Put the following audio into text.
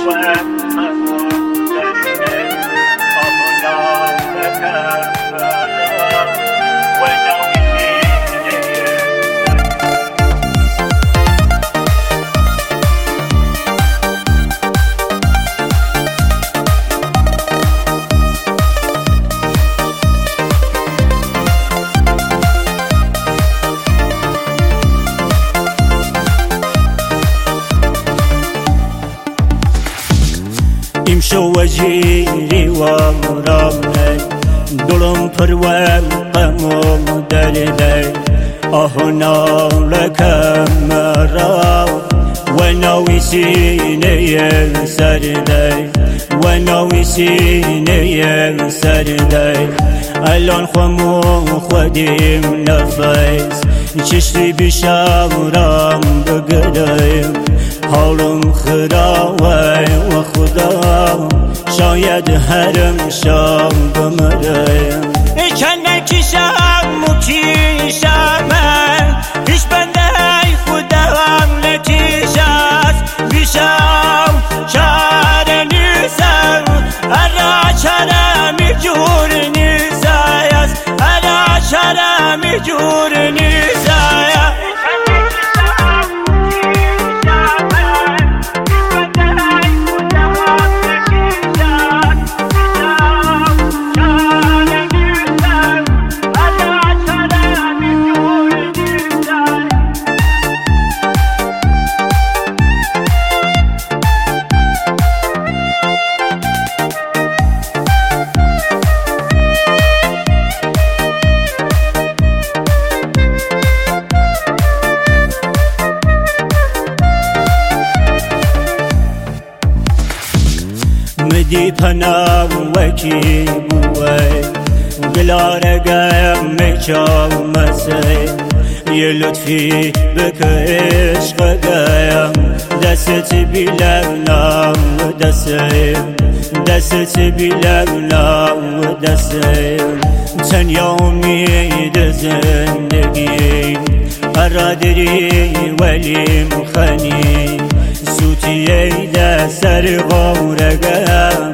یم شو وجیری و مرامه دلم پرور قمم دلیلی آهنا لکم مرا و نوی سینه سردی و نوی سینه سردی الان خمو خودیم نفیس چشتی بشورم بگریم حالم خرابه و خدا شاید هرم شام بمریم کنه کشم مکیشم پیش بنده خدا هم نتیش است بیشم چاره نیستم ارا چرمی جور نیست است ارا چرمی جور نیست مدی پناه وکی بوی گلاره گم میچام مسی یه لطفی بکه عشق گم دست بیلونم دستیم دست بیلونم دستیم تنیا امید زندگی ارادری ولیم خنی سوتیه ده سر غورگم